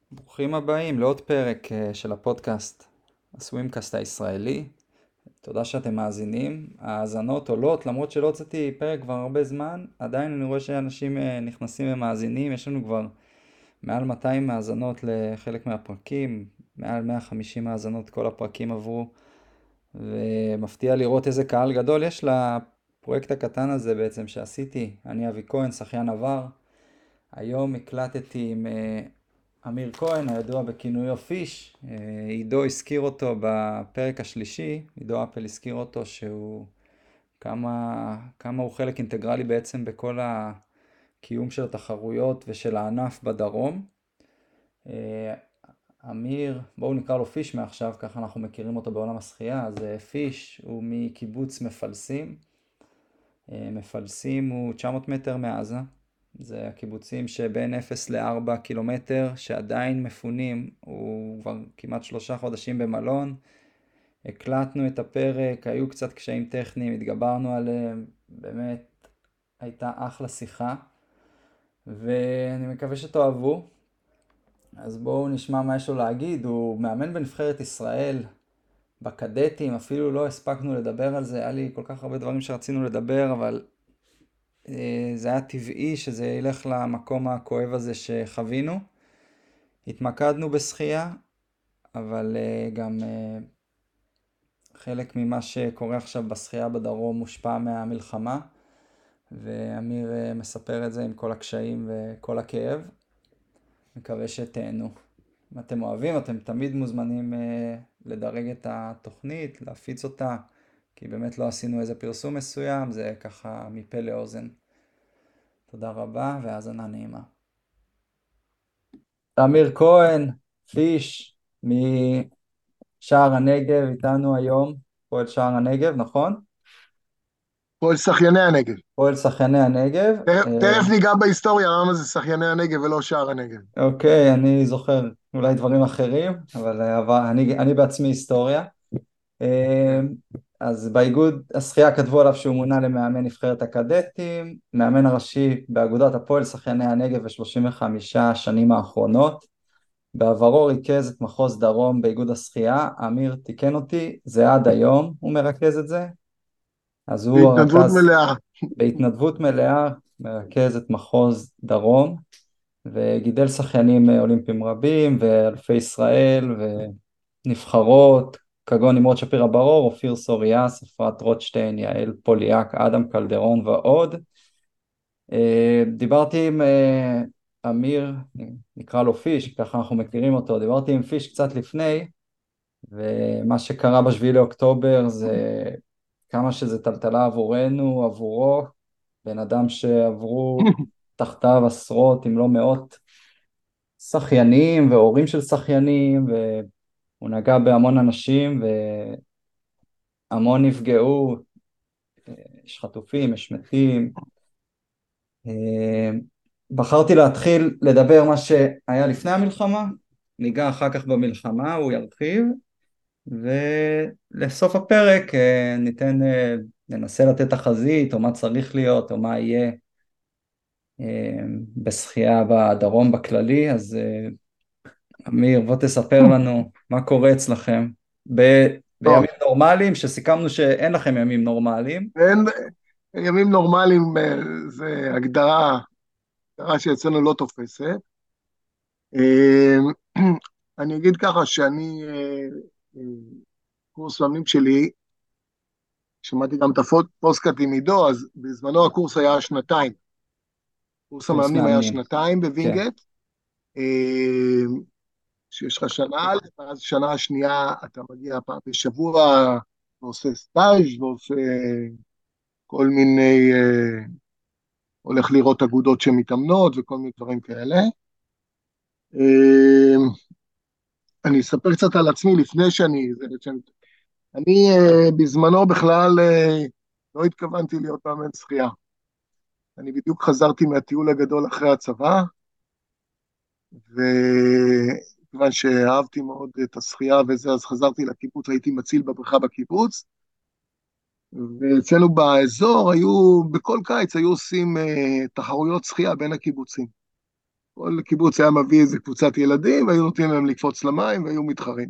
ברוכים הבאים לעוד פרק של הפודקאסט הסווימקאסט הישראלי. תודה שאתם מאזינים. ההאזנות עולות, למרות שלא הוצאתי פרק כבר הרבה זמן, עדיין אני רואה שאנשים נכנסים ומאזינים. יש לנו כבר מעל 200 האזנות לחלק מהפרקים, מעל 150 האזנות כל הפרקים עברו, ומפתיע לראות איזה קהל גדול יש לפרויקט הקטן הזה בעצם שעשיתי. אני אבי כהן, שחיין עבר. היום הקלטתי עם אמיר כהן, הידוע בכינויו פיש. עידו הזכיר אותו בפרק השלישי, עידו אפל הזכיר אותו שהוא כמה הוא חלק אינטגרלי בעצם בכל הקיום של התחרויות ושל הענף בדרום. אמיר, בואו נקרא לו פיש מעכשיו, ככה אנחנו מכירים אותו בעולם השחייה. אז פיש הוא מקיבוץ מפלסים. מפלסים הוא 900 מטר מעזה. זה הקיבוצים שבין 0 ל-4 קילומטר שעדיין מפונים. הוא כבר כמעט 3 חודשים במלון. הקלטנו את הפרק, היו קצת קשיים טכניים, התגברנו עליהם. באמת הייתה אחלה שיחה, ואני מקווה שתאהבו. אז בואו נשמע מה יש לו להגיד. הוא מאמן בנבחרת ישראל בקדטים, אפילו לא הספקנו לדבר על זה. היה לי כל כך הרבה דברים שרצינו לדבר, אבל זה היה טבעי שזה ילך למקום הכואב הזה שחווינו. התמקדנו בשחייה, אבל גם חלק ממה שקורה עכשיו בשחייה בדרום מושפע מהמלחמה, ואמיר מספר את זה עם כל הקשיים וכל הכאב. מקווה שתהנו. אם אתם אוהבים, אתם תמיד מוזמנים לדרג את התוכנית, להפיץ אותה, כי באמת לא עשינו איזה פרסום מסוים, זה ככה מפה לאוזן. תודה רבה והאזנה נעימה. אמיר כהן, פיש, משער הנגב, איתנו היום, פועל שער הנגב, נכון? כל שחייני הנגב. פועל שחייני הנגב. תכף ניגע בהיסטוריה, למה זה שחייני הנגב ולא שער הנגב. אוקיי, אני זוכר אולי דברים אחרים, אבל אני בעצמי היסטוריה. כן. אז באיגוד השחייה כתבו עליו שהוא מונה למאמן נבחרת הקדטים, מאמן הראשי באגודת הפועל שחייני הנגב ב-35 השנים האחרונות. בעברו ריכז את מחוז דרום באיגוד השחייה. אמיר תיקן אותי, זה עד היום הוא מרכז את זה. אז הוא בהתנדבות הרכז מלאה. בהתנדבות מלאה, מרכז את מחוז דרום, וגידל שחיינים אולימפיים רבים ואלפי ישראל ונבחרות כגון נמרוד שפירא ברור, אופיר סוריאס, אפרת רוטשטיין, יעל פוליאק, אדם קלדרון ועוד. דיברתי עם אמיר, נקרא לו פיש, ככה אנחנו מכירים אותו. דיברתי עם פיש קצת לפני, ומה שקרה בשביעי לאוקטובר זה כמה שזה טלטלה עבורנו, עבורו, בן אדם שעברו תחתיו עשרות אם לא מאות שחיינים והורים של שחיינים, והוא נגע בהמון אנשים והמון נפגעו. יש חטופים, יש מתים. בחרתי להתחיל לדבר מה שהיה לפני המלחמה, ניגע אחר כך במלחמה, הוא ירחיב, ולסוף הפרק ננסה לתת תחזית או מה צריך להיות או מה יהיה בשחייה בדרום בכללי. אז אמיר, בוא תספר לנו מה קורה אצלכם טוב, בימים נורמליים, שסיכמנו שאין לכם ימים נורמליים. אין, ימים נורמליים זה הגדרה שאצלנו לא תופסת. אה, אני אגיד ככה שאני, אה, קורס מאמנים שלי, שמעתי גם את הפוסטקאט עם עידו, אז בזמנו הקורס היה שנתיים. קורס קורס המאמנים היה מאמנים, שנתיים כן. בווינגייט. אה, שיש לך שנה א', ואז שנה השנייה אתה מגיע פעם בשבוע, ועושה סטאז' ועושה כל מיני, הולך לראות אגודות שמתאמנות וכל מיני דברים כאלה. אה, אני אספר קצת על עצמי לפני אני בזמנו בכלל לא התכוונתי להיות מאמן שחייה. אני בדיוק חזרתי מהטיול הגדול אחרי הצבא, וכיוון שאהבתי מאוד את השחייה וזה, אז חזרתי לקיבוץ, הייתי מציל בבריכה בקיבוץ, ואצלנו באזור בכל קיץ היו עושים תחרויות שחייה בין הקיבוצים. כל קיבוץ היה מביא איזה קבוצת ילדים, והיו נותנים להם לקפוץ למים, והיו מתחרים.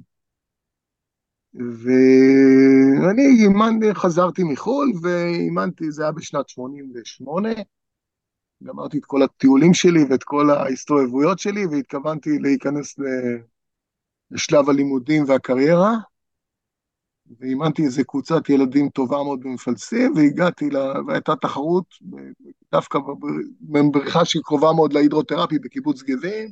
ואני חזרתי מחול, ואימנתי, זה היה בשנת 88, גמרתי את כל הטיולים שלי ואת כל ההסתובבויות שלי, והתכוונתי להיכנס לשלב הלימודים והקריירה, ואימנתי איזה קבוצת ילדים טובה מאוד במפלסים, והייתה תחרות דווקא בבריכה שהיא קרובה מאוד להידרותרפי בקיבוץ גבים,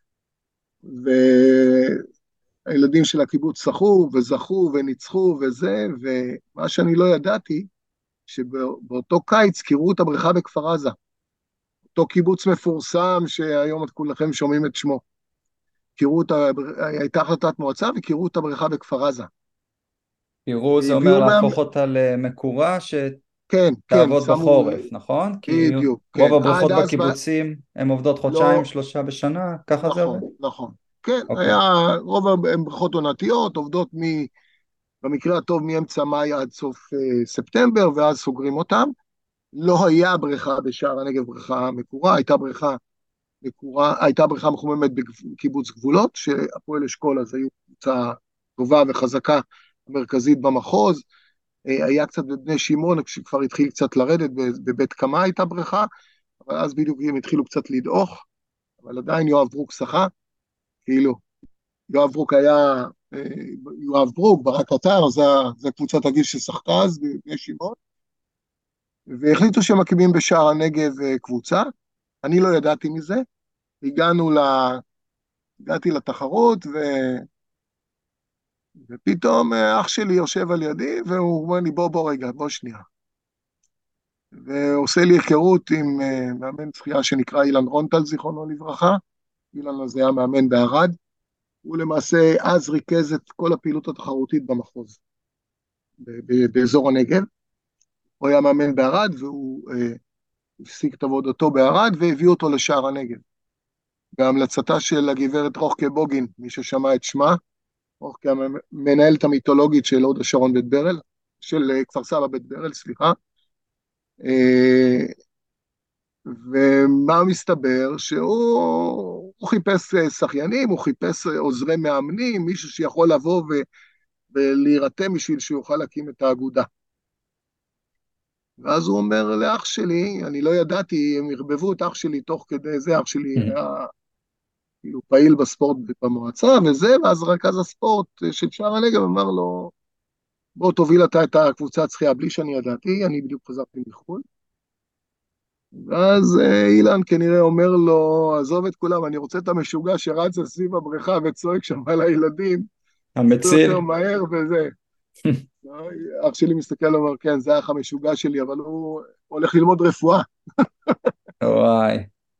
והילדים של הקיבוץ שחו וזכו וניצחו וזה, ומה שאני לא ידעתי, שבאותו קיץ קירו את הבריכה בכפר עזה, אותו קיבוץ מפורסם שהיום את כולכם שומעים את שמו. הייתה החלטת מועצה וקירו את הבריכה בכפר עזה. קירו זה אומר והביאו להפוך אותה למקורה כן, כן, שתעבוד שמו, בחורף, נכון? כי בדיוק, רוב כן. הבריכות עד אז, בקיבוצים הן עובדות חודשיים, לא, שלושה בשנה, ככה זה עובד? נכון, נכון. כן, אוקיי. רוב הן בריכות עונתיות, עובדות במקרה הטוב מאמצע מאי עד סוף ספטמבר, ואז סוגרים אותם. לא היה בריכה בשער הנגב, בריכה מקורה, הייתה בריכה מחוממת בקיבוץ גבולות, שהפועל אשכול אז היו קבוצה טובה וחזקה מרכזית במחוז, היה קצת בבני שמעון, כשכבר התחיל קצת לרדת, בבית קמה הייתה בריכה, אבל אז בדיוק הם התחילו קצת לדעוך, אבל עדיין יואב ברוק שחה, כאילו, יואב ברוק היה, יואב ברוק, ברק עטר, זה קבוצת הגיל ששחקה אז בבני שמעון, והחליטו שמקימים בשער הנגב קבוצה, אני לא ידעתי מזה, הגעתי לתחרות, ופתאום אח שלי יושב על ידי, והוא אומר לי, בוא רגע, בוא שנייה. ועושה לי היכרות עם מאמן שחייה שנקרא אילן רונטל, זיכרונו לברכה. אילן הזה היה מאמן בערד. הוא למעשה אז ריכז את כל הפעילות התחרותית במחוז, באזור הנגב. הוא היה מאמן בערד, והוא הפסיק את עבודתו בערד, והביא אותו לשער הנגב. בהמלצתה של הגברת רוחקה בוגין, מי ששמע את שמה, רוחקה המנהלת המיתולוגית של הוד השרון בית ברל, של כפר סבא בית ברל, סליחה. ומה מסתבר? שהוא חיפש שחיינים, הוא חיפש עוזרי מאמנים, מישהו שיכול לבוא ולהירתם בשביל שיוכל להקים את האגודה. ואז הוא אומר לאח שלי, אני לא ידעתי, הם הרבבו את אח שלי תוך כדי זה, אח שלי היה כאילו פעיל בספורט במועצה וזה, ואז רכז הספורט של שער הנגב אמר לו, בוא תוביל אתה את הקבוצת שחייה, בלי שאני ידעתי, אני בדיוק חזרתי מחו"ל. ואז אילן כנראה אומר לו, עזוב את כולם, אני רוצה את המשוגע שרץ סביב הבריכה וצועק שם על הילדים, עשו יותר המציל? מהר וזה. אח שלי מסתכל ואומר, כן, זה האח המשוגע שלי, אבל הוא הולך ללמוד רפואה. וואי.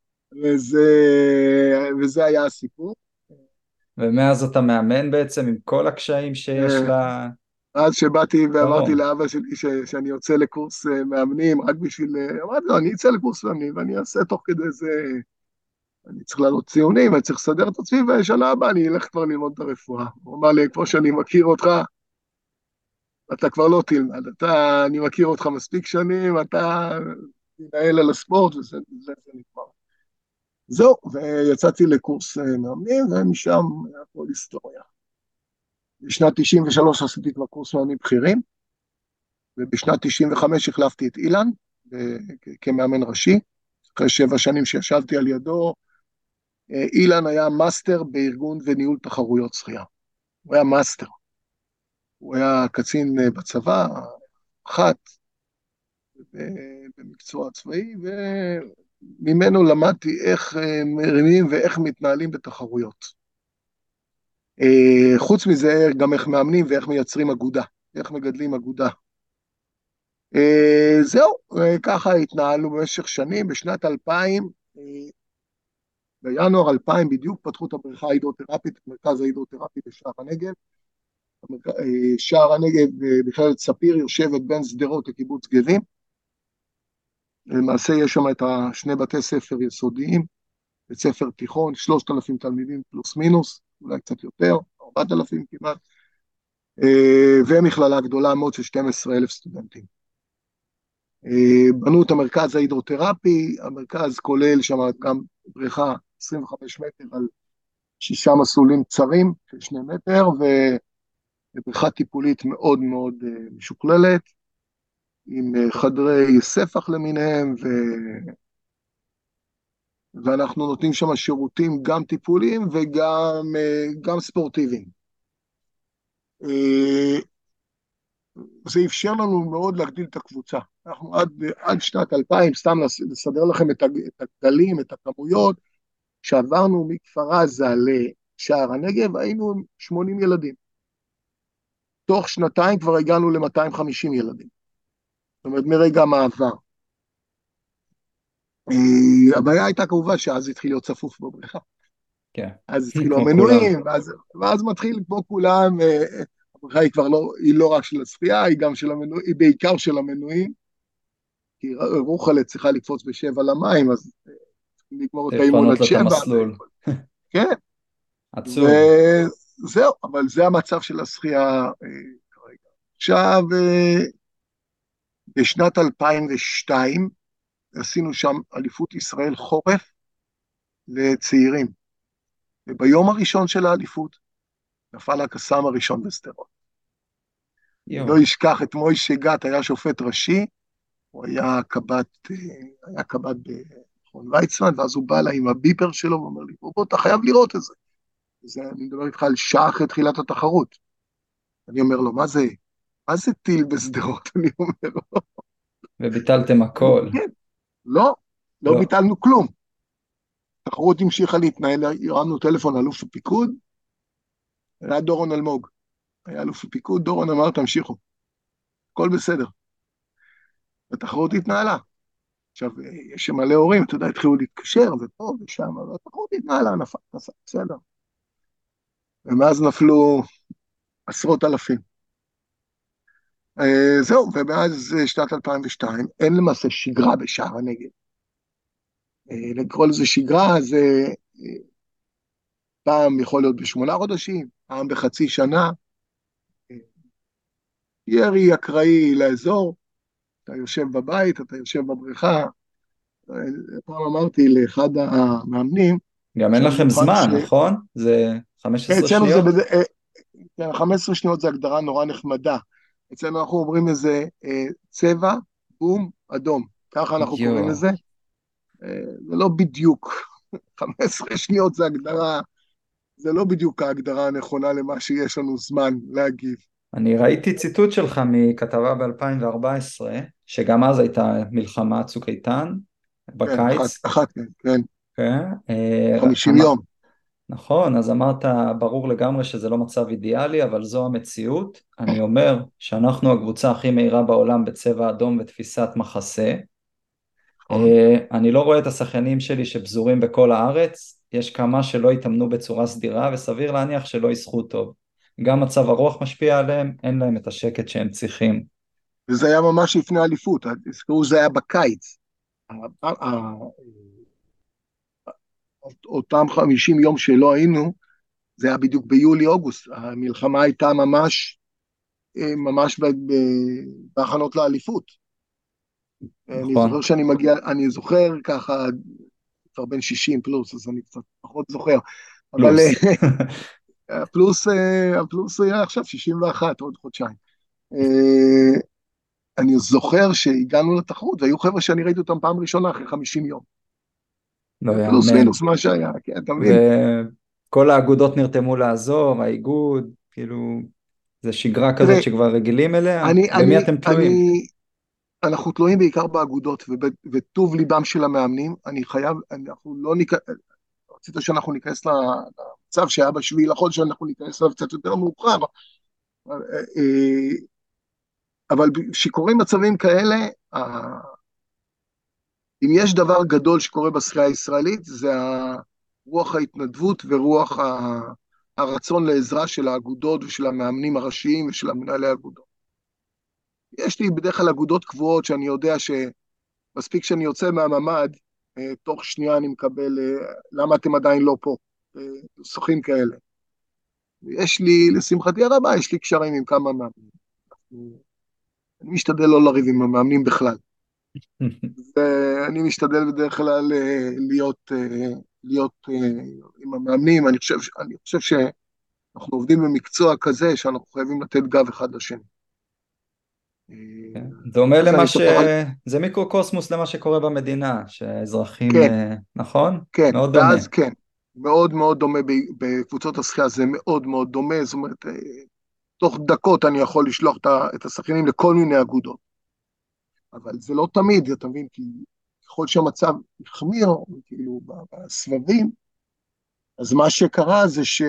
וזה היה הסיפור. ומאז אתה מאמן בעצם עם כל הקשיים שיש לה... אז שבאתי ואמרתי ברור. לאבא שלי שאני יוצא לקורס מאמנים, רק בשביל, אמרתי לו, אני אצא לקורס מאמנים, ואני אעשה תוך כדי זה, אני צריך לעלות ציונים, אני צריך לסדר את עצמי, ושנה הבאה אני אלך כבר ללמוד את הרפואה. הוא אמר לי, כמו שאני מכיר אותך, אתה כבר לא תלמד, אני מכיר אותך מספיק שנים, אתה תנהל על הספורט, וזה נגמר. זהו, ויצאתי לקורס מאמנים, ומשם היה כל היסטוריה. בשנת 93 עשיתי כבר קורס מאמנים בכירים, ובשנת 95 החלפתי את אילן כמאמן ראשי, אחרי 7 שנים שישבתי על ידו. אילן היה מאסטר בארגון וניהול תחרויות שחייה. הוא היה מאסטר. הוא היה קצין בצבא, אחת, במקצוע צבאי, וממנו למדתי איך מרימים ואיך מתנהלים בתחרויות. חוץ מזה, גם איך מאמנים ואיך מייצרים אגודה, איך מגדלים אגודה. זהו, ככה התנהלנו במשך שנים. בשנת 2000, בינואר 2000 בדיוק פתחו את הבריכה ההידרותרפית, מרכז ההידרותרפי בשער הנגב. שער הנגב בכללת ספיר יושבת בין שדרות לקיבוץ גבים. למעשה יש שם את שני בתי ספר יסודיים, בית ספר תיכון, 3,000 תלמידים פלוס מינוס, אולי קצת יותר, 4,000 כמעט, ומכללה גדולה מאוד של 12,000 סטודנטים. בנו את המרכז ההידרותרפי, המרכז כולל שם גם בריכה 25 מטר על 6 מסלולים צרים של 2 מטר, ובריכה טיפולית מאוד מאוד משוכללת, עם חדרי ספח למיניהם, ואנחנו נותנים שם שירותים גם טיפוליים וגם גם ספורטיביים. זה אפשר לנו מאוד להגדיל את הקבוצה. אנחנו עד שנת 2000, סתם לסדר לכם את הגדלים, את הכמויות, כשעברנו מכפר עזה לשער הנגב, היינו 80 ילדים. תוך שנתיים כבר הגענו ל-250 ילדים. זאת אומרת, מרגע המעבר. הבעיה הייתה כמובן שאז התחיל להיות צפוף בבריכה. כן, אז התחילו כמו כולם. המנויים, ואז מתחיל כמו כולם, הבריכה היא כבר לא, היא לא רק של הצפייה, היא גם של המנויים, היא בעיקר של המנויים, כי רוחלה צריכה לקפוץ ב7 למים, אז לגמור את האימון לפנות עד לו את 7, המסלול. כן, עצוב. וזהו, אבל זה המצב של השחייה כרגע. עכשיו, בשנת 2002, עשינו שם אליפות ישראל חורף לצעירים, וביום הראשון של האליפות, נפל הקסאם הראשון בשדרות. אני יואו. לא אשכח את מוישה גת, היה שופט ראשי, הוא היה קב"ט במכון ויצמן, ואז הוא בא אליי עם הביפר שלו, ואומר לי, בוא, אתה חייב לראות את זה. אני מדבר איתך על שעה אחרי תחילת התחרות. אני אומר לו, מה זה טיל בשדרות? אני אומר לו, וביטלתם הכל. כן, לא, לא לא. ביטלנו כלום. התחרות המשיכה להתנהל, הרמנו טלפון לאלוף הפיקוד, היה דורון אלמוג, היה אלוף הפיקוד, דורון אמר, תמשיכו, הכל בסדר. התחרות התנהלה. עכשיו, יש מלא הורים, אתה יודע, התחילו להתקשר, ופה ושם, אבל התחרות התנהלה, נפל, בסדר. ומאז נפלו עשרות אלפים. זהו, ומאז שנת 2002, אין למעשה שגרה בשער הנגב. לקרוא לזה שגרה, זה פעם יכול להיות ב8 חודשים, פעם בחצי שנה, ירי אקראי לאזור, אתה יושב בבית, אתה יושב בבריכה. פעם אמרתי לאחד המאמנים, גם אין שאני לכם מוכן זמן, נכון? זה כן, 15 אצלנו זה, שניות? כן, 15 שניות זה הגדרה נורא נחמדה. אצלנו אנחנו אומרים לזה צבע, בום, אדום. ככה אנחנו קוראים יואו. לזה. זה לא בדיוק, 15 שניות זה הגדרה, זה לא בדיוק ההגדרה הנכונה למה שיש לנו זמן להגיב. אני ראיתי ציטוט שלך מכתבה ב-2014, שגם אז הייתה מלחמה צוק איתן, כן, אחת, בקיץ. אחת, כן, כן? 50 יום. נכון, אז אמרת, ברור לגמרי שזה לא מצב אידיאלי, אבל זו המציאות. אני אומר שאנחנו הקבוצה הכי מהירה בעולם בצבע אדום ותפיסת מחסה. נכון. אני לא רואה את השחיינים שלי שפזורים בכל הארץ, יש כמה שלא יתאמנו בצורה סדירה, וסביר להניח שלא ישחו טוב. גם מצב הרוח משפיע עליהם, אין להם את השקט שהם צריכים. וזה היה ממש לפני האליפות, תזכרו, זה היה בקיץ. אותם 50 יום שלא היינו, זה היה בדיוק ביולי-אוגוסט. המלחמה הייתה ממש בהכנות לאליפות. אני נכון, זוכר שאני מגיע, אני זוכר ככה, כבר בן 60 פלוס, אז אני קצת פחות זוכר, אבל פלוס. הפלוס היה עכשיו 61, עוד חודשיים. אני זוכר שהגענו לתחרות, והיו חבר'ה שאני ראיתי אותם פעם ראשונה אחרי 50 יום. לא פלוס יאמן. מינוס מה שהיה, כן, אתה מבין? וכל האגודות נרתמו לעזור, האיגוד, כאילו, זה שגרה תראה, כזאת שכבר רגילים אליה? אני, במי אני, אתם תלויים? אני, אנחנו תלויים בעיקר באגודות וטוב ליבם של המאמנים. אני חייב, אנחנו לא ניכנס, רצית שאנחנו ניכנס למצב שהיה בשביעי לחודש, שאנחנו ניכנס אליו קצת יותר מאוחר, אבל כשקורים מצבים כאלה, אם יש דבר גדול שקורה בשחייה הישראלית, זה רוח ההתנדבות ורוח הרצון לעזרה של האגודות ושל המאמנים הראשיים ושל המנהלי האגודות. יש לי בדרך כלל אגודות קבועות שאני יודע שמספיק שאני יוצא מהממ"ד, תוך שנייה אני מקבל, למה אתם עדיין לא פה? שוחים כאלה. יש לי, לשמחתי הרבה, יש לי קשרים עם כמה מאמנים. אני משתדל לא לריב עם המאמנים בכלל. ואני משתדל בדרך כלל להיות עם המאמנים. אני חושב שאנחנו עובדים במקצוע כזה שאנחנו חייבים לתת גב אחד לשני. כן. דומה אז למה אני פותח על... זה מיקרוקוסמוס למה שקורה במדינה, שהאזרחים, כן, נכון? כן, מאוד דומה. ואז כן, מאוד מאוד דומה בקבוצות השחייה, זה מאוד מאוד דומה, זאת אומרת, תוך דקות אני יכול לשלוח את השחיינים לכל מיני אגודות, אבל זה לא תמיד, אתה מבין, כי ככל שהמצב החמיר, כאילו בסבבים, אז מה שקרה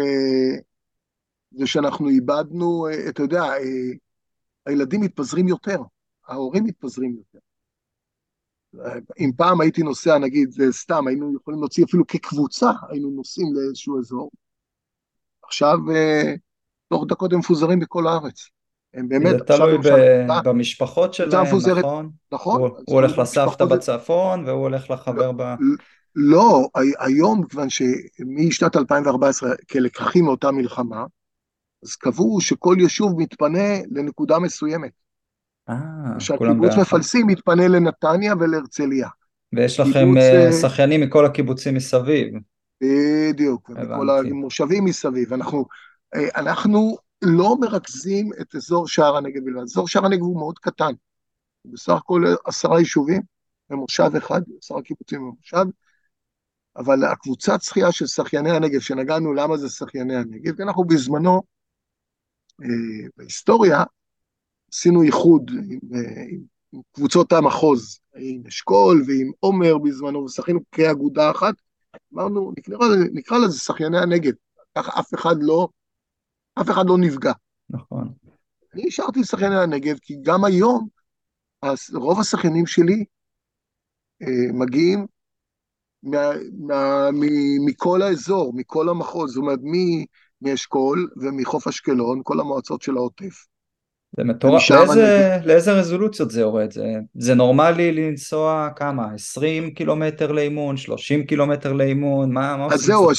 זה שאנחנו איבדנו, אתה יודע, הילדים מתפזרים יותר, ההורים מתפזרים יותר. אם פעם הייתי נוסע, נגיד, זה סתם, היינו יכולים להוציא אפילו כקבוצה, היינו נוסעים לאיזשהו אזור. עכשיו, תוך דקות הם מפוזרים בכל הארץ. הם כי זה באמת, עכשיו תלוי למשל, במשפחות קבוצה שלהם, מפוזרת, נכון? נכון? הוא זה תלוי הולך לסבתא במשפחות. בצפון והוא הולך לא, לחבר לא, היום, כיוון שמשנת 2014, כלקחים מאותה מלחמה, אז קבעו שכל יישוב מתפנה לנקודה מסוימת. למשל, כולם קיבוץ ביחד. מפלסים מתפנה לנתניה ולהרצליה. ויש לכם קיבוץ, שחיינים מכל הקיבוצים מסביב. בדיוק, ומכל הבנתי. המושבים מסביב. אנחנו לא מרכזים את אזור שער הנגב בלבד. אזור שער הנגב הוא מאוד קטן. בסך הכל 10 יישובים במושב אחד, 10 קיבוצים במושב, אבל הקבוצת שחייה של שחייני הנגב, שנגענו למה זה שחייני הנגב, כי אנחנו בזמנו, בהיסטוריה, עשינו איחוד עם קבוצות המחוז, עם אשכול ועם עומר בזמנו, ושחינו כאגודה אחת. אמרנו, נקרא לזה שחייני הנגב, ככה אף אחד לא נפגע. נכון. אני השארתי שחייני הנגב, כי גם היום, רוב השחיינים שלי מגיעים מכל האזור, מכל המחוז, זאת אומרת, מאשכול ומחוף אשקלון, כל המועצות של העוטף, זה מטורף. ומשער הנגב. לאיזה רזולוציות זה יורד? זה נורמלי לנסוע כמה? 20 קילומטר לאימון? 30 קילומטר לאימון? מה אז עושים זהו, שחק?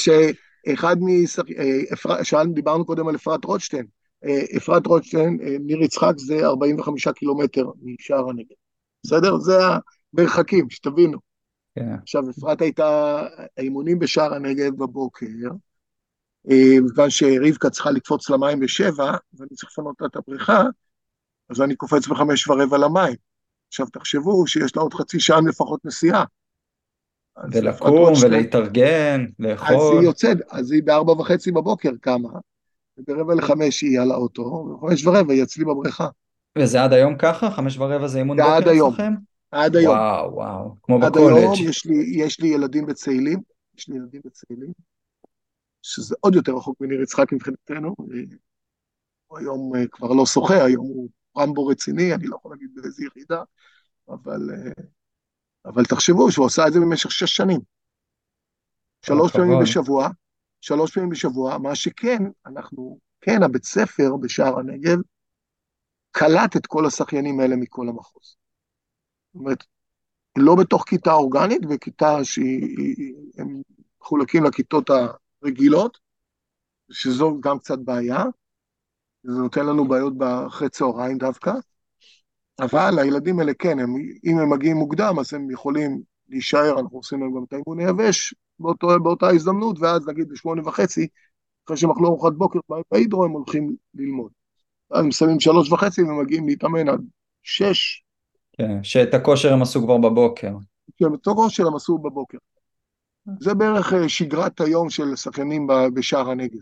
דיברנו קודם על אפרת רוטשטיין. אפרת רוטשטיין, ניר יצחק זה 45 קילומטר משער הנגב. בסדר? זה המרחקים, שתבינו. כן. עכשיו, אפרת הייתה האימונים בשער הנגב בבוקר, בגלל שרבקה צריכה לקפוץ למים ב7, ואני צריך לפנות לה את הבריכה, אז אני קופץ ב5:15 למים. עכשיו, תחשבו שיש לה עוד חצי שעה לפחות נסיעה. אז אפרת ולקום רוטשטיין, ולהתארגן, אז היא לאכול. יוצאת, אז היא ב4:30 בבוקר קמה, וב4:45 היא על האוטו, וב5:15 היא אצלי בבריכה. וזה עד היום ככה? 5:15 זה אימון זה עד בוקר היום, אצלכם? עד היום. וואו, וואו. כמו עד בקולג'. היום יש לי ילדים בצאלים, יש לי ילדים בצאלים, שזה עוד יותר רחוק מניר יצחק מבחינתנו. הוא היום כבר לא שוחה, היום הוא רמבו רציני, אני לא יכול להגיד באיזה יחידה, אבל, אבל תחשבו שהוא עשה את זה במשך 6 שנים. כל שלוש פעמים הכבוד. בשבוע, 3 פעמים בשבוע, מה שכן, כן, הבית ספר בשער הנגב, קלט את כל השחיינים האלה מכל המחוז. זאת אומרת, לא בתוך כיתה אורגנית, בכיתה שהם מחולקים לכיתות הרגילות, שזו גם קצת בעיה, זה נותן לנו בעיות אחרי צהריים דווקא, אבל הילדים האלה כן, אם הם מגיעים מוקדם, אז הם יכולים להישאר, אנחנו עושים להם גם את האימון היבש, באותה הזדמנות, ואז נגיד ב8:30, אחרי שהם אכלו ארוחת בוקר בהידרו, הם הולכים ללמוד. אז הם מסיימים 3:30 ומגיעים להתאמן עד 6, כן, שאת הכושר הם עשו כבר בבוקר. שהם את הראש שלהם עשו בבוקר. זה בערך שגרת היום של שחיינים בשער הנגב.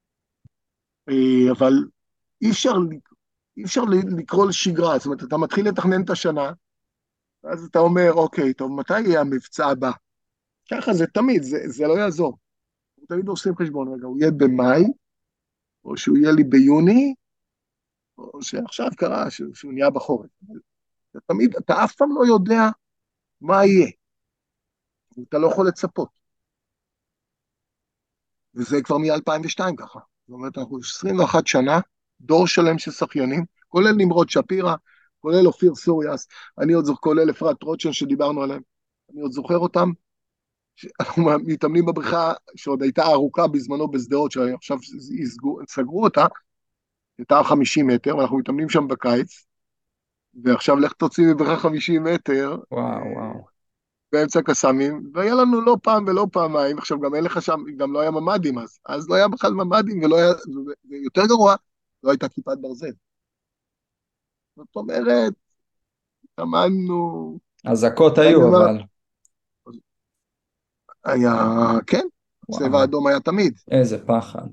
אבל אי אפשר, אי אפשר לקרוא לשגרה, זאת אומרת, אתה מתחיל לתכנן את השנה, אז אתה אומר, אוקיי, טוב, מתי יהיה המבצע הבא? ככה זה תמיד, זה לא יעזור. תמיד עושים חשבון, רגע, הוא יהיה במאי, או שהוא יהיה לי ביוני, או שעכשיו קרה, שהוא נהיה בחורף. אתה אף פעם לא יודע מה יהיה, אתה לא יכול לצפות. וזה כבר מ-2002 ככה. זאת אומרת, אנחנו 21 שנה, דור שלם של שחיינים, כולל נמרוד שפירא, כולל אופיר סוריאס, אני עוד זוכר, כולל אפרת רוטשטיין שדיברנו עליהם, אני עוד זוכר אותם, אנחנו מתאמנים בבריכה שעוד הייתה ארוכה בזמנו בשדרות, שעכשיו סגרו אותה, הייתה 50 מטר, ואנחנו מתאמנים שם בקיץ, ועכשיו לך תוציא מבריכה 50 מטר, וואו, וואו. באמצע קסאמים, והיה לנו לא פעם ולא פעמיים, עכשיו גם אין לך שם, גם לא היה ממ"דים אז לא היה בכלל ממ"דים, ולא היה, ויותר גרוע, לא הייתה כיפת ברזל. זאת אומרת, עמדנו, אזעקות ואני היו אומר, אבל. היה, כן, צבע וואו, אדום היה תמיד. איזה פחד.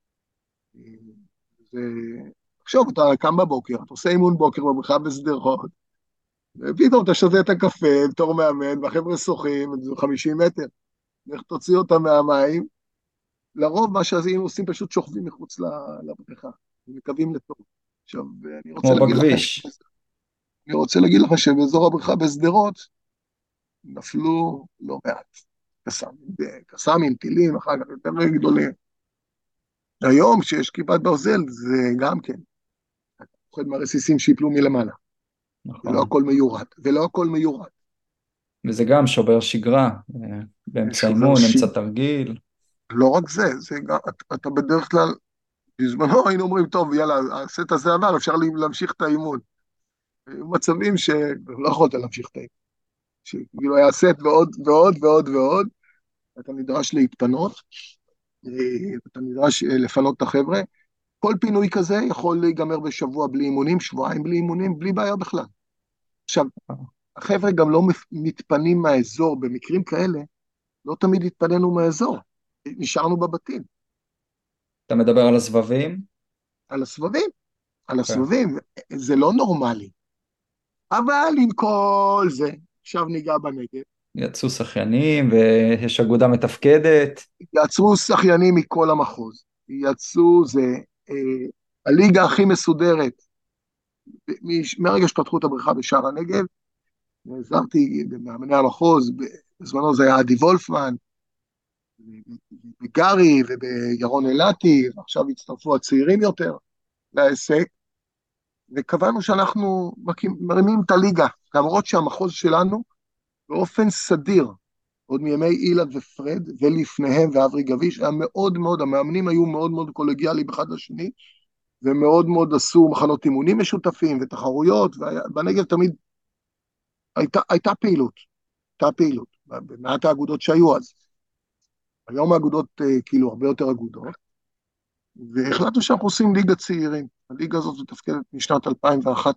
זה, עכשיו אתה קם בבוקר, אתה עושה אימון בוקר בבריכה בשדרות, ופתאום אתה שותה את הקפה בתור מאמן, והחבר'ה שוחים, זה 50 מטר, איך תוציא אותם מהמים, לרוב מה שהיינו עושים פשוט שוכבים מחוץ לבריכה, ומקווים לטוב. עכשיו, אני רוצה כמו להגיד לך, בכביש. אני רוצה להגיד לך שבאזור הבריכה בשדרות, נפלו לא מעט קסאמים, קסאמים, טילים, אחר כך יותר גדולים. היום, כשיש כיפת ברזל, זה גם כן, פוחד מהרסיסים שיפלו מלמעלה, ולא נכון. הכל מיורד, ולא הכל מיורד. וזה גם שובר שגרה, באמצע שובר אימון, אמצע שיב. תרגיל. לא רק זה, זה גם, אתה בדרך כלל, בזמנו היינו אומרים, טוב, יאללה, הסט הזה עבר, אפשר להמשיך את האימון. היו מצבים שלא יכולת להמשיך את האימון. שכאילו היה סט ועוד ועוד ועוד ועוד, אתה נדרש להתפנות, אתה נדרש לפנות את החבר'ה. כל פינוי כזה יכול להיגמר בשבוע בלי אימונים, שבועיים בלי אימונים, בלי בעיה בכלל. עכשיו, החבר'ה גם לא מתפנים מהאזור, במקרים כאלה, לא תמיד התפנינו מהאזור, נשארנו בבתים, אתה מדבר על הסבבים? על הסבבים, על כן. הסבבים, זה לא נורמלי. אבל עם כל זה, עכשיו ניגע בנגב, יצאו שחיינים ויש אגודה מתפקדת. יצרו שחיינים מכל המחוז, יצאו זה, הליגה הכי מסודרת, מהרגע שפתחו את הבריכה בשער הנגב, נעזרתי במאמני המחוז, בזמנו זה היה עדי וולפמן, בגרי ובירון אילתי, ועכשיו הצטרפו הצעירים יותר לעסק, וקבענו שאנחנו מרימים את הליגה, למרות שהמחוז שלנו באופן סדיר, עוד מימי אילן ופרד, ולפניהם ואברי גביש, היה מאוד מאוד, המאמנים היו מאוד מאוד קולגיאליים אחד לשני, ומאוד מאוד עשו מחנות אימונים משותפים ותחרויות, ובנגב תמיד הייתה פעילות, הייתה פעילות, במעט האגודות שהיו אז. היום האגודות כאילו הרבה יותר אגודות, והחלטנו שאנחנו עושים ליגה צעירים. הליגה הזאת מתפקדת משנת 2001,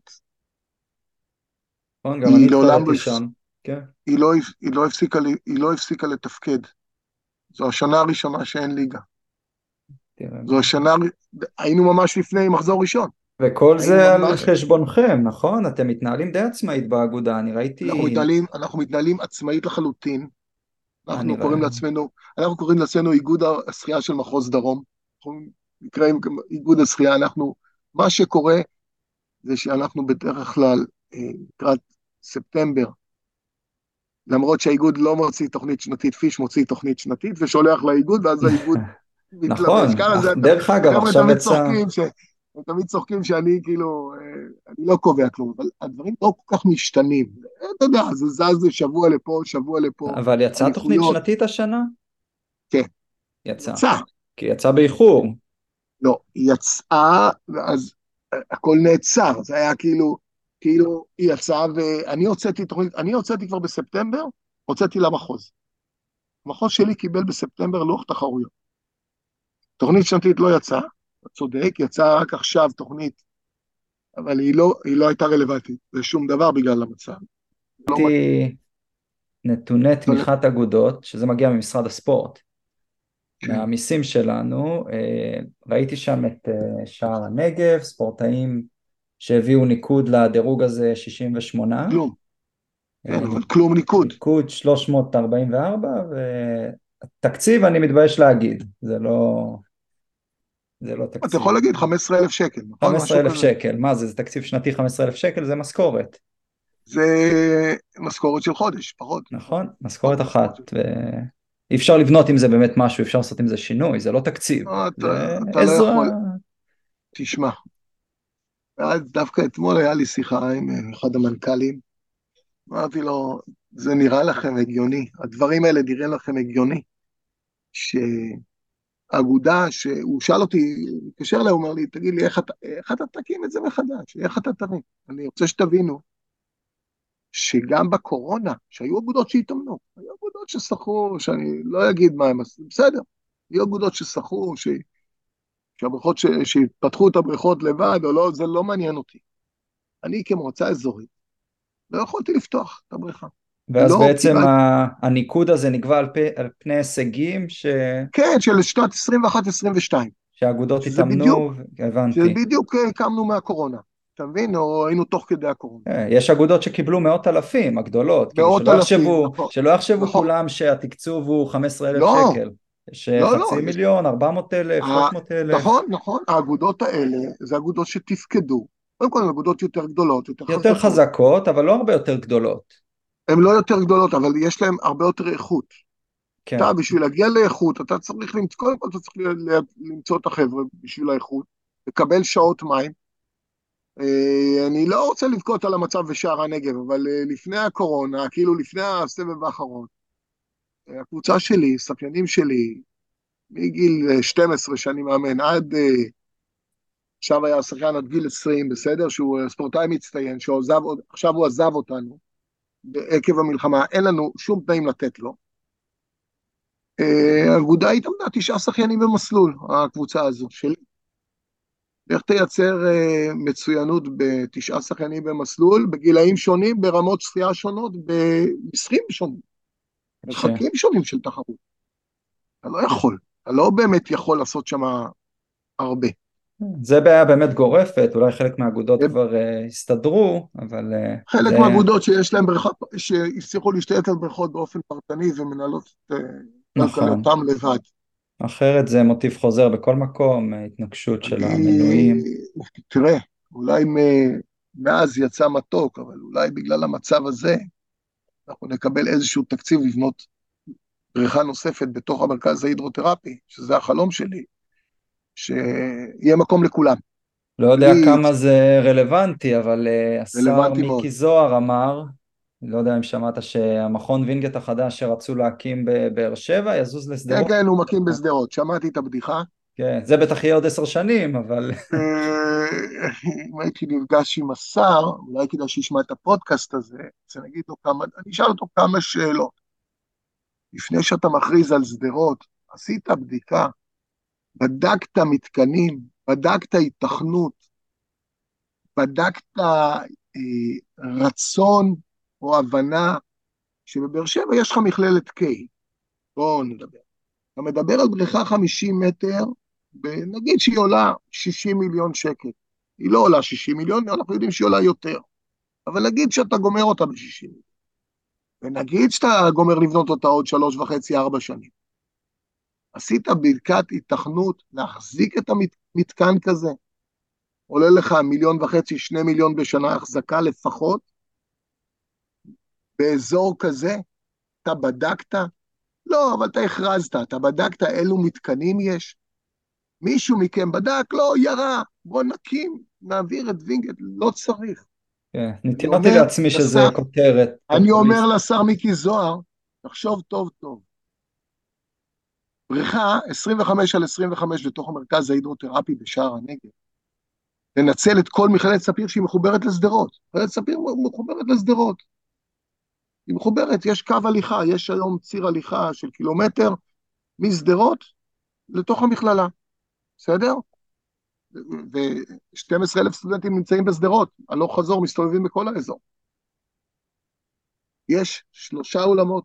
נכון, גם אני היא לעולם לא, התחרתי שם. כן. היא לא הפסיקה לתפקד. זו השנה הראשונה שאין ליגה. תראה. זו השנה, היינו ממש לפני מחזור ראשון. וכל היינו זה על ממש, חשבונכם, נכון? אתם מתנהלים די עצמאית באגודה, אני ראיתי... אנחנו מתנהלים עצמאית לחלוטין. אני רואה... אנחנו קוראים לעצמנו איגוד השחייה של מחוז דרום. אנחנו נקראים איגוד השחייה. מה שקורה זה שאנחנו בדרך כלל, לקראת ספטמבר, למרות שהאיגוד לא מוציא תוכנית שנתית, פיש מוציא תוכנית שנתית ושולח לאיגוד, ואז האיגוד מתלבש. נכון, ככה זה, דרך אגב, החבר'ה עכשיו תמיד יצא... צוחקים, הם תמיד צוחקים שאני כאילו, אני לא קובע כלום, אבל הדברים לא כל כך משתנים. אתה יודע, זה זז שבוע לפה, שבוע לפה, אבל יצאה תוכנית אליפויות, שנתית השנה? כן, יצא. יצא. כי יצא באיחור. לא, היא יצאה, ואז הכל נעצר, זה היה כאילו היא יצאה, ואני הוצאתי תוכנית, אני הוצאתי כבר בספטמבר, הוצאתי למחוז. המחוז שלי קיבל בספטמבר לוח תחרויות. תוכנית שנתית לא יצאה, אתה צודק, יצאה רק עכשיו תוכנית, אבל היא לא הייתה רלוונטית לשום דבר בגלל המצב. לא ראיתי נתוני מצא, תמיכת אגודות, שזה מגיע ממשרד הספורט, כן, מהמיסים שלנו. ראיתי שם את שער הנגב, ספורטאים שהביאו ניקוד לדירוג הזה 68, כלום, כן, אבל כלום ניקוד. ניקוד 344, ותקציב אני מתבייש להגיד, זה לא אתה תקציב. יכול להגיד 15,000 שקל, נכון? משהו 15,000 כזה. שקל, מה זה, זה תקציב שנתי 15,000 שקל, זה משכורת, זה משכורת של חודש, פחות. נכון? משכורת פחות משכורת של אחת, ואי אפשר לבנות עם זה באמת משהו, אפשר לעשות עם זה שינוי, זה לא תקציב, זה אתה לא עזרה. יכול, תשמע. ואז דווקא אתמול היה לי שיחה עם אחד המנכ"לים, אמרתי לו, זה נראה לכם הגיוני, הדברים האלה נראים לכם הגיוני, שאגודה, שהוא שאל אותי, התקשר אליי, הוא אומר לי, תגיד לי, איך אתה תקים את זה מחדש? איך אתה תרים? אני רוצה שתבינו, שגם בקורונה, שהיו אגודות שהתאמנו, היו אגודות ששחו, שאני לא אגיד מה הם עשו, בסדר, היו אגודות ששחו, שהבריכות, שהתפתחו את הבריכות לבד, או לא, זה לא מעניין אותי. אני כמועצה אזורית, לא יכולתי לפתוח את הבריכה. ואז לא בעצם קיבלתי, הניקוד הזה נקבע על פני הישגים כן, של שנת 21-22, שהאגודות שזה בדיוק, התאמנו, הבנתי. קמנו מהקורונה, אתה מבין? או היינו תוך כדי הקורונה. יש אגודות שקיבלו מאות אלפים, הגדולות, כאילו מאות אלפים, נכון, שלא יחשבו נכון. כולם שהתקצוב הוא 15,000 לא, שקל. יש לא, חצי מיליון, 400,000, 300,000, נכון, נכון, האגודות האלה זה אגודות שתפקדו. קודם כל, הן אגודות יותר גדולות, יותר יותר חזקות. חזקות, אבל לא הרבה יותר גדולות. הן לא יותר גדולות, אבל יש להן הרבה יותר איכות. כן, אתה, בשביל להגיע לאיכות, אתה צריך למצוא, קודם כל אתה צריך למצוא את החבר'ה בשביל האיכות, לקבל שעות מים. אני לא רוצה לבכות על המצב בשער הנגב, אבל לפני הקורונה, כאילו לפני הסבב האחרון, הקבוצה שלי, שחיינים שלי, מגיל 12 שאני מאמן, עד עכשיו היה שחקן עד גיל 20, בסדר? שהוא ספורטאי מצטיין, עכשיו הוא עזב אותנו עקב המלחמה, אין לנו שום תנאים לתת לו. האגודה התאמנה 9 שחיינים במסלול, הקבוצה הזו שלי. איך תייצר מצוינות ב9 שחיינים במסלול, בגילאים שונים, ברמות שחייה שונות, במשחקים שונים, קשה. משחקים שונים של תחרות. אתה לא יכול, אתה לא באמת יכול לעשות שם הרבה. זה בעיה באמת גורפת, אולי חלק מהאגודות כבר הסתדרו, אבל חלק זה מהאגודות שיש להם בריכה, שהצליחו להשתלט על בריכות באופן פרטני ומנהלות את נכון. כלכלתם לבד. אחרת זה מוטיב חוזר בכל מקום, התנגשות של אני, המנויים. תראה, אולי מאז יצא מתוק, אבל אולי בגלל המצב הזה, אנחנו נקבל איזשהו תקציב לבנות בריכה נוספת בתוך המרכז ההידרותרפי, שזה החלום שלי, שיהיה מקום לכולם. לא יודע בלי כמה זה רלוונטי, אבל השר רלוונטי מאוד. מיקי זוהר אמר, לא יודע אם שמעת שהמכון וינגייט החדש שרצו להקים בבאר שבע יזוז כן, לשדרות. כן, הוא מקים בשדרות. שמעתי את הבדיחה. כן, זה בטח יהיה עוד 10 שנים, אבל אם הייתי נפגש עם השר, אולי כדאי שישמע את הפודקאסט הזה, אז אני אשאל אותו כמה שאלות. לפני שאתה מכריז על שדרות, עשית בדיקה, בדקת מתקנים, בדקת היתכנות, בדקת רצון או הבנה שבבאר שבע יש לך מכללת K. בואו נדבר. אתה מדבר על בריכה 50 מטר, נגיד שהיא עולה 60 מיליון שקל. היא לא עולה 60 מיליון, אנחנו יודעים שהיא עולה יותר. אבל נגיד שאתה גומר אותה ב-60 מיליון. ונגיד שאתה גומר לבנות אותה עוד 3.5-4 שנים. עשית בדיקת היתכנות להחזיק את המתקן כזה? עולה לך 1.5 מיליון, 2 מיליון בשנה החזקה לפחות? באזור כזה? אתה בדקת? לא, אבל אתה הכרזת, אתה בדקת אילו מתקנים יש? מישהו מכם בדק? לא, ירה, בוא נקים, נעביר את וינגייט, לא צריך. כן, אני נתירתי אומר לעצמי שזה לשר, כותרת אני אומר פופוליסט. לשר מיקי זוהר, תחשוב טוב טוב. בריכה 25 על 25 לתוך המרכז ההידרותרפי בשער הנגב. לנצל את כל מכללת ספיר שהיא מחוברת לשדרות. מכללת ספיר מחוברת לשדרות. היא מחוברת, יש קו הליכה, יש היום ציר הליכה של קילומטר משדרות לתוך המכללה, בסדר? ו-12,000 סטודנטים נמצאים בשדרות, הלוך חזור מסתובבים בכל האזור. יש 3 אולמות,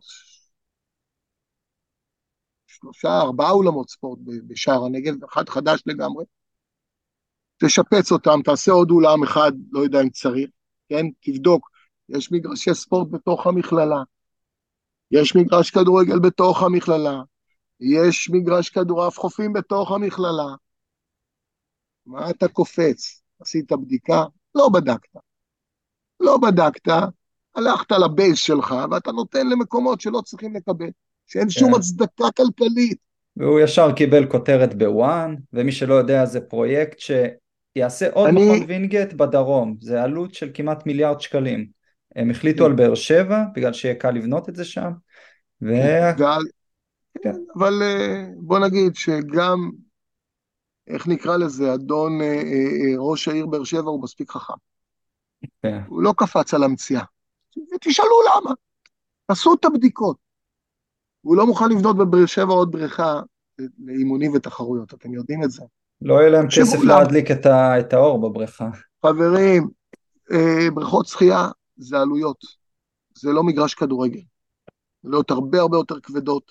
4 אולמות ספורט בשער הנגב, אחד חדש לגמרי. תשפץ אותם, תעשה עוד אולם אחד, לא יודע אם צריך, כן? תבדוק, יש מגרשי ספורט בתוך המכללה, יש מגרש כדורגל בתוך המכללה, יש מגרש כדורעף חופים בתוך המכללה. מה אתה קופץ? עשית בדיקה? לא בדקת. לא בדקת, הלכת לבייס שלך, ואתה נותן למקומות שלא צריכים לקבל, שאין שום כן. הצדקה כלכלית. והוא ישר קיבל כותרת בוואן, ומי שלא יודע זה פרויקט שיעשה עוד מכון אני, וינגייט בדרום, זה עלות של כמעט מיליארד שקלים. הם החליטו על באר שבע, בגלל שיהיה קל לבנות את זה שם, כן, וכן, אבל בוא נגיד שגם, איך נקרא לזה, אדון ראש העיר באר שבע הוא מספיק חכם. כן, הוא לא קפץ על המציאה. ותשאלו למה. עשו את הבדיקות. הוא לא מוכן לבנות בבאר שבע עוד בריכה לאימונים ותחרויות, אתם יודעים את זה. לא יהיה להם תחשבו כסף למה. להדליק את האור בבריכה. חברים, בריכות שחייה זה עלויות, זה לא מגרש כדורגל. עלויות הרבה הרבה יותר כבדות.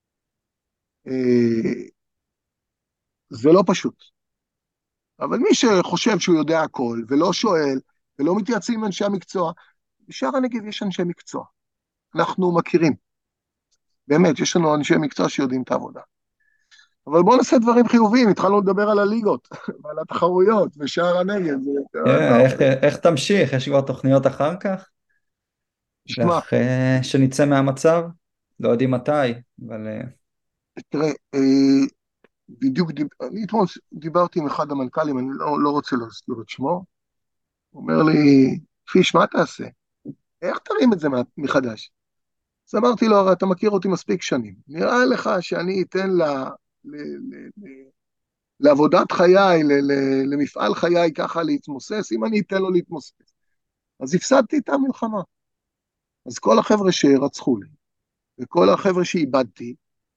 אה, זה לא פשוט. אבל מי שחושב שהוא יודע הכל, ולא שואל, ולא מתייעץ עם אנשי המקצוע, בשער הנגב יש אנשי מקצוע. אנחנו מכירים. באמת, יש לנו אנשי מקצוע שיודעים את העבודה. אבל בואו נעשה דברים חיוביים, התחלנו לדבר על הליגות, ועל התחרויות, ושער הנגב, איך תמשיך? יש כבר תוכניות אחר כך? תשמע, ואחרי שנצא מהמצב? לא יודעים מתי, אבל תראה, בדיוק, אני אתמול דיברתי עם אחד המנכ"לים, אני לא רוצה להזכיר את שמו, הוא אומר לי, פיש, מה תעשה? איך תרים את זה מחדש? אז אמרתי לו, הרי אתה מכיר אותי מספיק שנים, נראה לך שאני אתן ל, לעבודת חיי, למפעל חיי ככה להתמוסס, אם אני אתן לו להתמוסס, אז הפסדתי את המלחמה. אז כל החבר'ה שרצחו לי, וכל החבר'ה שאיבדתי,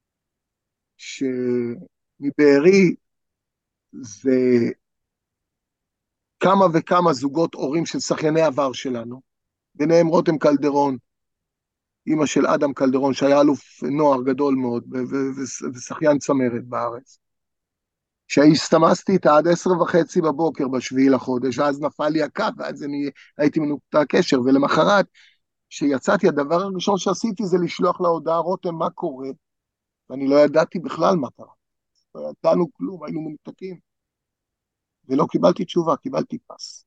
שמבארי זה כמה וכמה זוגות הורים של שחייני עבר שלנו, ביניהם רותם קלדרון, אימא של אדם קלדרון, שהיה אלוף נוער גדול מאוד, ושחיין צמרת בארץ. שהסתמסתי איתה עד 10:30 בבוקר בשביעי לחודש, ואז נפל לי הקו, ואז אני הייתי מנותק הקשר, ולמחרת, כשיצאתי, הדבר הראשון שעשיתי זה לשלוח לה הודעה, רותם, מה קורה? ואני לא ידעתי בכלל מה קרה. לא ידענו כלום, היינו מנותקים. ולא קיבלתי תשובה, קיבלתי פס.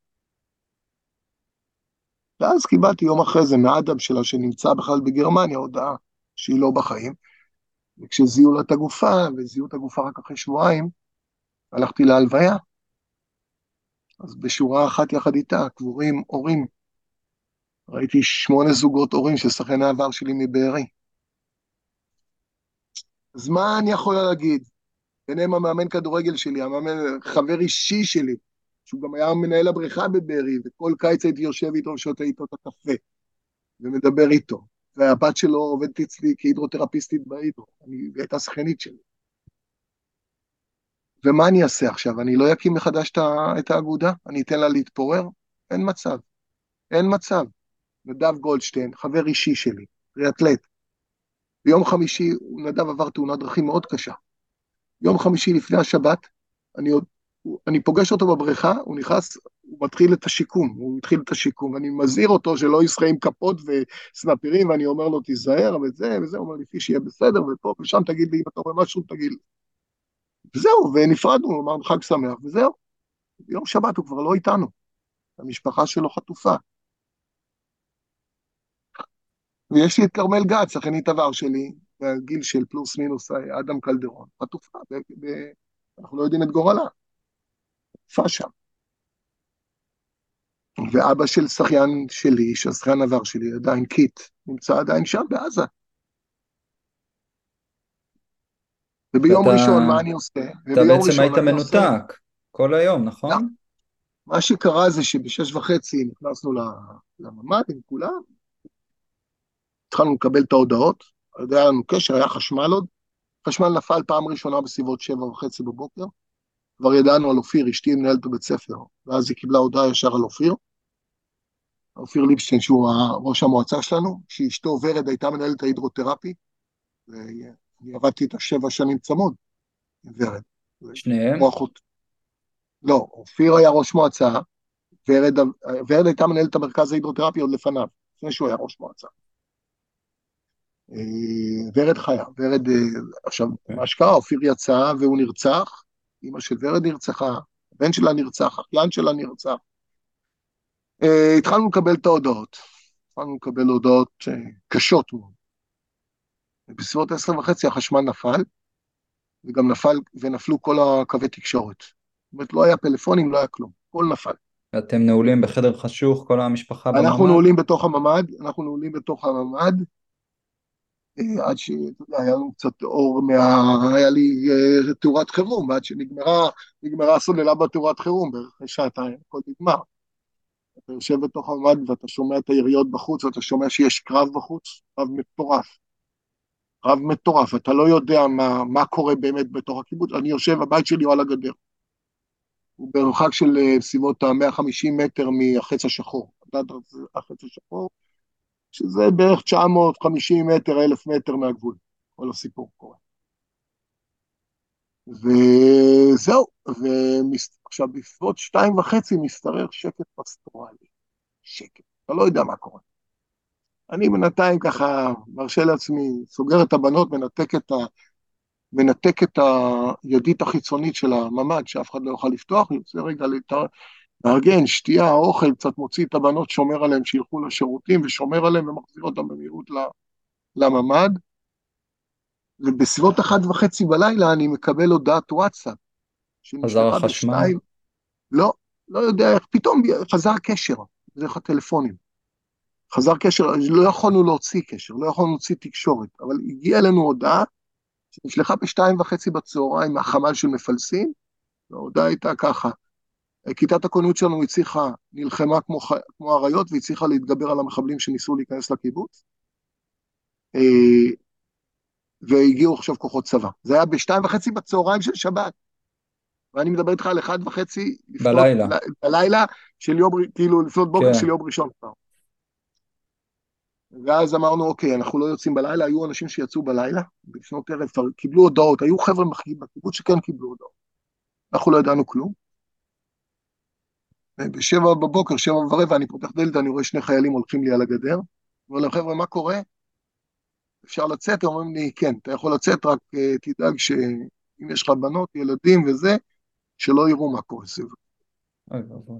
ואז קיבלתי יום אחרי זה מאדם שלה, שנמצא בכלל בגרמניה, הודעה שהיא לא בחיים. וכשזיהו לה את הגופה, וזיהו את הגופה רק אחרי שבועיים, הלכתי להלוויה. אז בשורה אחת יחד איתה, קבורים הורים. ראיתי 8 זוגות הורים של שחייני העבר שלי מבארי. אז מה אני יכול להגיד? ביניהם המאמן כדורגל שלי, המאמן חבר אישי שלי, שהוא גם היה מנהל הבריכה בבארי, וכל קיץ הייתי יושב איתו ושותה איתו את הקפה, ומדבר איתו. והבת שלו עובדת אצלי כהידרותרפיסטית בהידרו, היא הייתה שחיינית שלי. ומה אני אעשה עכשיו? אני לא אקים מחדש את האגודה? אני אתן לה להתפורר? אין מצב. אין מצב. נדב גולדשטיין, חבר אישי שלי, טריאטלט. ביום חמישי, נדב עבר תאונת דרכים מאוד קשה. יום חמישי לפני השבת, אני פוגש אותו בבריכה, הוא נכנס, הוא מתחיל את השיקום, ואני מזהיר אותו שלא ישחה עם כפות וסנפירים, ואני אומר לו, תיזהר, וזה, הוא אומר לי, פיש, יהיה בסדר, ופה ושם תגיד לי, אם אתה רואה משהו, תגיד לי. וזהו, ונפרדנו, אמרנו חג שמח, וזהו. ביום שבת הוא כבר לא איתנו, המשפחה שלו חטופה. ויש לי את כרמל גץ, שחקנית עבר שלי, בגיל של פלוס מינוס אדם קלדרון, חטופה, אנחנו לא יודעים את גורלה, חטופה שם. ואבא של שחיין שלי, שחיין עבר שלי, עדיין קיט, נמצא עדיין שם בעזה. וביום ואתה ראשון מה אני עושה? אתה וביום בעצם ראשון היית אני עושה, מנותק כל היום, לא, נכון? מה שקרה זה שב6:30 נכנסנו לממ"ד עם כולם, התחלנו לקבל את ההודעות, היה לנו קשר, היה חשמל עוד, חשמל נפל פעם ראשונה בסביבות 7:30 בבוקר, כבר ידענו על אופיר, אשתי מנהלת בבית ספר, ואז היא קיבלה הודעה ישר על אופיר, אופיר ליבשטיין, שהוא ראש המועצה שלנו, שאשתו ורד הייתה מנהלת ההידרותרפי, ואני עבדתי איתה 7 שנים צמוד, עם ורד. שניהם? כמו אחות. לא, אופיר היה ראש מועצה, ורד הייתה מנהלת המרכז ההידרותרפי עוד לפניו, לפני שהוא היה ראש מועצה. ורד חיה, עכשיו, אוקיי. מה שקרה, אופיר יצא והוא נרצח, אמא של ורד נרצחה, הבן שלה נרצח, אחיין שלה נרצח. התחלנו לקבל את ההודעות, התחלנו לקבל הודעות קשות מאוד. בסביבות 10:30 החשמל נפל, וגם ונפלו כל הקווי תקשורת. זאת אומרת, לא היה פלאפונים, לא היה כלום, הכל נפל. ואתם נעולים בחדר חשוך, כל המשפחה אנחנו בממ"ד? נעולים בתוך הממ"ד, עד שהיה לנו קצת אור, היה לי תאורת חירום, ועד שנגמרה הסוללה בתאורת חירום, בערך שעתיים, הכל נגמר. אתה יושב בתוך הממ"ד ואתה שומע את היריות בחוץ, ואתה שומע שיש קרב בחוץ, קרב מטורף. קרב מטורף, אתה לא יודע מה קורה באמת בתוך הקיבוץ. אני יושב, הבית שלי הוא על הגדר. הוא במרחק של סביבות ה-150 מטר מהחץ השחור. החץ השחור, שזה בערך 950 מטר, 1,000 מטר מהגבול. כל הסיפור קורה. וזהו, ועכשיו בסביבות 2:30 משתרר שקט פסטורלי. שקט, אתה לא יודע מה קורה. אני בינתיים ככה מרשה לעצמי, סוגר את הבנות, מנתק את הידית החיצונית של הממ"ד, שאף אחד לא יוכל לפתוח, יוצא רגע לארגן, שתייה, אוכל, קצת מוציא את הבנות, שומר עליהם שילכו לשירותים, ושומר עליהם ומחזיר אותם במהירות לממ"ד, ובסביבות 1:30 בלילה אני מקבל הודעת וואטסאפ, חזר שנשלחה החשמל? בשתיים, לא, לא יודע איך, פתאום חזר קשר, דרך הטלפונים. חזר קשר, לא יכולנו להוציא קשר, לא יכולנו להוציא תקשורת, אבל הגיעה אלינו הודעה שנשלחה ב2:30 בצהריים מהחמ"ל של מפלסים, וההודעה הייתה ככה, כיתת הכוננות שלנו נלחמה כמו אריות, והצליחה להתגבר על המחבלים שניסו להיכנס לקיבוץ, והגיעו עכשיו כוחות צבא. זה היה ב2:30 בצהריים של שבת, ואני מדבר איתך על 1:30 לפנות בלילה. בלילה של יום, כאילו לפנות בוקר של כן. יום ראשון כבר. ואז אמרנו, אוקיי, אנחנו לא יוצאים בלילה, היו אנשים שיצאו בלילה, לפנות ערב, קיבלו הודעות, היו חבר'ה בקיבוץ שכן קיבלו הודעות. אנחנו לא ידענו כלום. ב7 בבוקר, 7:15, אני פותח דלת, אני רואה שני חיילים הולכים לי על הגדר, אומר להם, חבר'ה, מה קורה? אפשר לצאת? הם אומרים לי, כן, אתה יכול לצאת, רק תדאג שאם יש לך בנות, ילדים וזה, שלא יראו מה קורה סביב. אוי ואבוי.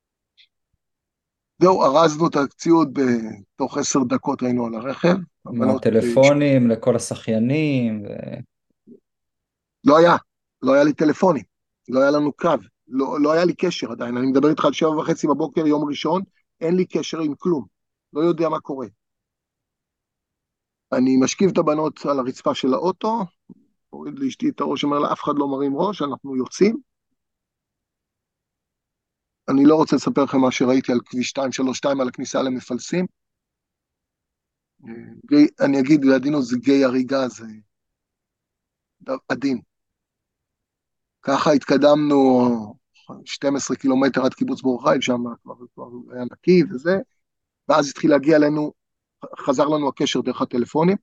זהו, ארזנו את הציוד בתוך 10 דקות, היינו על הרכב. עם הבנות, הטלפונים לכל השחיינים. לא היה, לא היה לי טלפונים, לא היה לנו קו, לא היה לי קשר עדיין, אני מדבר איתך על 7:30 בבוקר, יום ראשון, אין לי קשר עם כלום, לא יודע מה קורה. אני משכיב את הבנות על הרצפה של האוטו, מוריד לאשתי את הראש, אומר לה, אף אחד לא מרים ראש, אנחנו יוצאים. אני לא רוצה לספר לכם מה שראיתי על כביש 232, על הכניסה למפלסים. אני אגיד לעדינות, זה גיא הריגה, זה עדין. ככה התקדמנו 12 קילומטר עד קיבוץ בור חיל, שם כבר היה נקי וזה, ואז התחיל להגיע אלינו, חזר לנו הקשר דרך הטלפונים,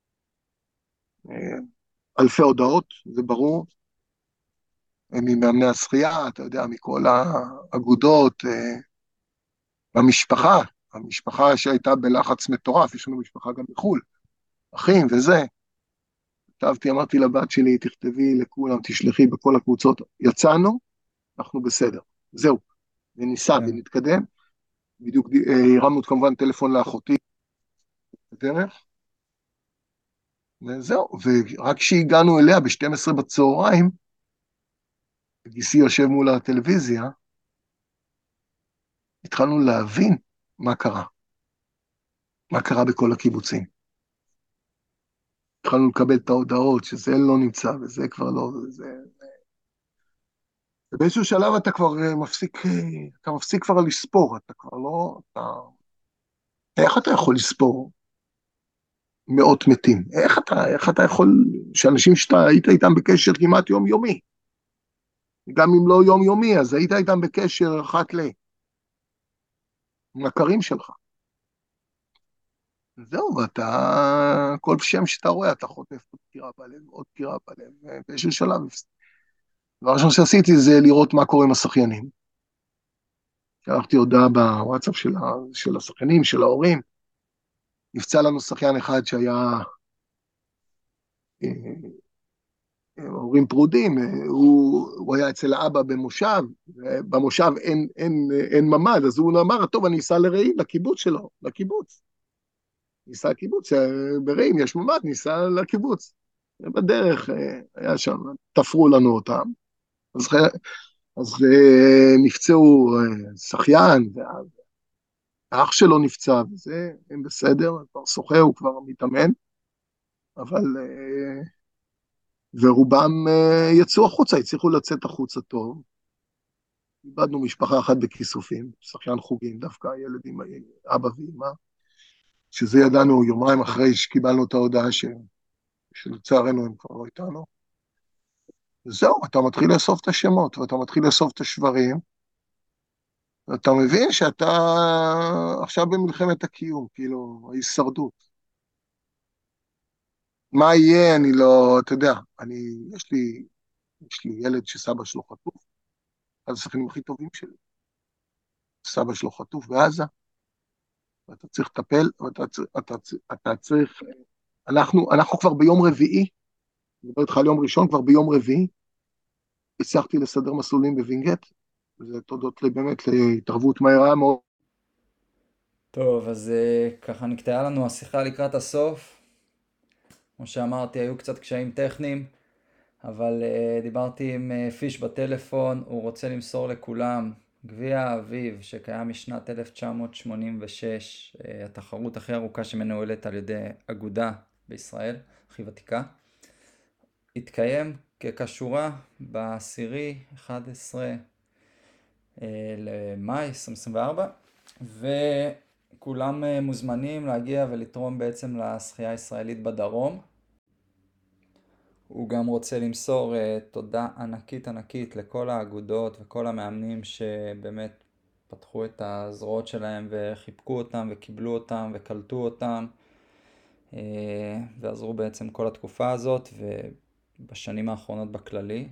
אלפי הודעות, זה ברור, ממאמני השחייה, אתה יודע, מכל האגודות, המשפחה שהייתה בלחץ מטורף, יש לנו משפחה גם בחו"ל, אחים וזה. כתבתי, אמרתי לבת שלי, תכתבי לכולם, תשלחי בכל הקבוצות, יצאנו, אנחנו בסדר, זהו, וניסע כן. ונתקדם, בדיוק הרמנו כמובן טלפון לאחותי בדרך, וזהו, ורק כשהגענו אליה ב12 בצהריים, גיסי יושב מול הטלוויזיה, התחלנו להבין מה קרה, מה קרה בכל הקיבוצים. התחלנו לקבל את ההודעות שזה לא נמצא, וזה כבר לא, ובאיזשהו שלב אתה כבר מפסיק כבר לספור, אתה כבר לא, איך אתה יכול לספור מאות מתים? איך אתה יכול, שאנשים שאתה היית איתם בקשר כמעט יומיומי, גם אם לא יומיומי, אז היית איתם בקשר אחת מכרים שלך. זהו, ואתה, כל שם שאתה רואה, אתה חוטף עוד דקירה בלב, עוד דקירה בלב, ובאיזשהו שלב, דבר ראשון שעשיתי זה לראות מה קורה עם השחיינים. שלחתי הודעה בוואטסאפ של השחיינים, של ההורים, נפצע לנו שחיין אחד שהיה הורים פרודים, הוא היה אצל האבא במושב, במושב אין ממ"ד, אז הוא אמר, טוב, אני אסע לרעים, לקיבוץ שלו, לקיבוץ. ניסה לקיבוץ, ברעים יש ממ"ד, ניסה לקיבוץ. בדרך היה שם, תפרו לנו אותם. אז נפצעו שחיין, האח שלו נפצע, וזה, הם בסדר, כבר שוחה, הוא כבר מתאמן, אבל, ורובם יצאו החוצה, הצליחו לצאת החוצה טוב, איבדנו משפחה אחת בכיסופים, שחיין חוגים, דווקא ילד עם אבא ואמא, שזה ידענו יומיים אחרי שקיבלנו את ההודעה שלצערנו הם כבר לא איתנו. וזהו, אתה מתחיל לאסוף את השמות, ואתה מתחיל לאסוף את השברים, ואתה מבין שאתה עכשיו במלחמת הקיום, כאילו, ההישרדות. מה יהיה, אני לא, אתה יודע, יש לי ילד שסבא שלו חטוף, אחד השחקנים הכי טובים שלי. סבא שלו חטוף בעזה, ואתה צריך לטפל, אתה צריך, אנחנו כבר ביום רביעי, אני מדבר איתך על יום ראשון, כבר ביום רביעי, הצלחתי לסדר מסלולים בווינגייט, וזה תודות לי באמת להתערבות מהירה מאוד. טוב, אז ככה נקטעה לנו השיחה לקראת הסוף. כמו שאמרתי, היו קצת קשיים טכניים, אבל דיברתי עם פיש בטלפון, הוא רוצה למסור לכולם גביע האביב שקיים משנת 1986, התחרות הכי ארוכה שמנוהלת על ידי אגודה בישראל, הכי ותיקה. התקיים כקשורה בעשירי 11 למאי 2024, וכולם מוזמנים להגיע ולתרום בעצם לשחייה הישראלית בדרום. הוא גם רוצה למסור תודה ענקית ענקית לכל האגודות וכל המאמנים שבאמת פתחו את הזרועות שלהם וחיבקו אותם וקיבלו אותם וקלטו אותם, ועזרו בעצם כל התקופה הזאת ובשנים האחרונות בכללי.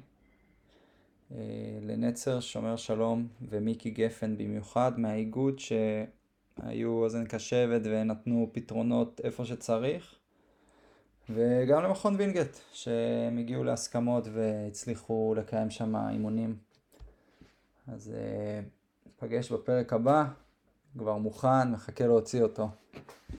לנצר, שומר שלום ומיקי גפן במיוחד מהאיגוד שהיו אוזן קשבת ונתנו פתרונות איפה שצריך. וגם למכון וינגייט, שהם הגיעו להסכמות והצליחו לקיים שם אימונים. אז נפגש בפרק הבא, כבר מוכן, מחכה להוציא אותו.